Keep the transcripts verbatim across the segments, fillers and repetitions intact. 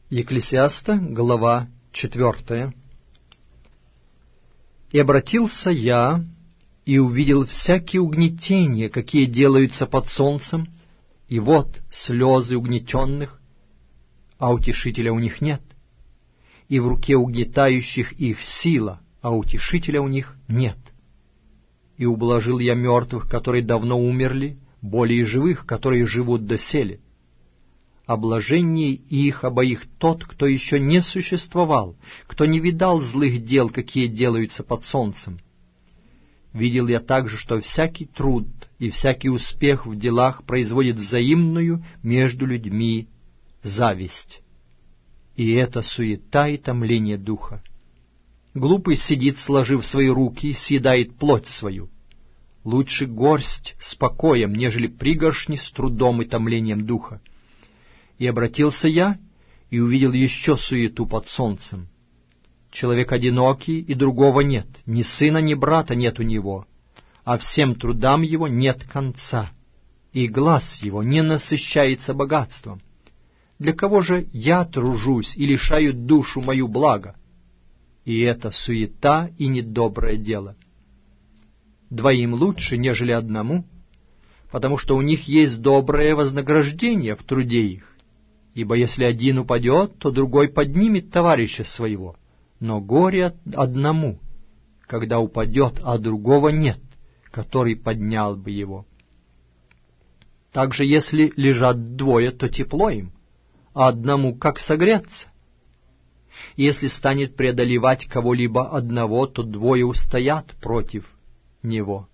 Екклесиаста, глава четвертая. «И обратился я, и увидел всякие угнетения, какие делаются под солнцем, и вот слезы угнетенных, а утешителя у них нет, и в руке угнетающих их сила, а утешителя у них нет. И ублажил я мертвых, которые давно умерли, более живых, которые живут доселе. О блаженнее их обоих тот, кто еще не существовал, кто не видал злых дел, какие делаются под солнцем. Видел я также, что всякий труд и всякий успех в делах производит взаимную между людьми зависть. И это суета и томление духа. Глупый сидит, сложив свои руки, съедает плоть свою. Лучше горсть с покоем, нежели пригоршни с трудом и томлением духа. И обратился я, и увидел еще суету под солнцем. Человек одинокий, и другого нет, ни сына, ни брата нет у него, а всем трудам его нет конца, и глаз его не насыщается богатством. Для кого же я тружусь и лишаю душу мою блага? И это суета и недоброе дело. Двоим лучше, нежели одному, потому что у них есть доброе вознаграждение в труде их. Ибо если один упадет, то другой поднимет товарища своего. Но горе одному, когда упадет, а другого нет, который поднял бы его. Также если лежат двое, то тепло им, а одному как согреться? Если станет преодолевать кого-либо одного, то двое устоят против него.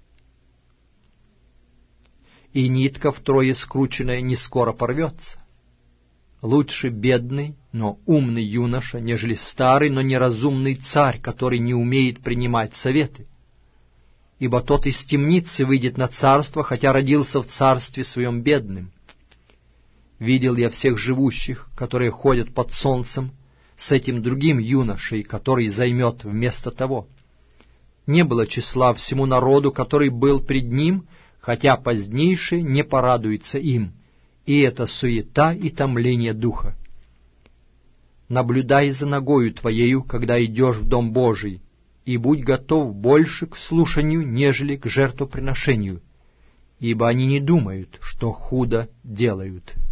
И нитка втрое скрученная не скоро порвется. Лучше бедный, но умный юноша, нежели старый, но неразумный царь, который не умеет принимать советы. Ибо тот из темницы выйдет на царство, хотя родился в царстве своем бедным. Видел я всех живущих, которые ходят под солнцем, с этим другим юношей, который займет вместо того. Не было числа всему народу, который был пред ним, хотя позднейший не порадуется им. И это суета и томление духа. Наблюдай за ногою твоею, когда идешь в дом Божий, и будь готов больше к слушанию, нежели к жертвоприношению, ибо они не думают, что худо делают».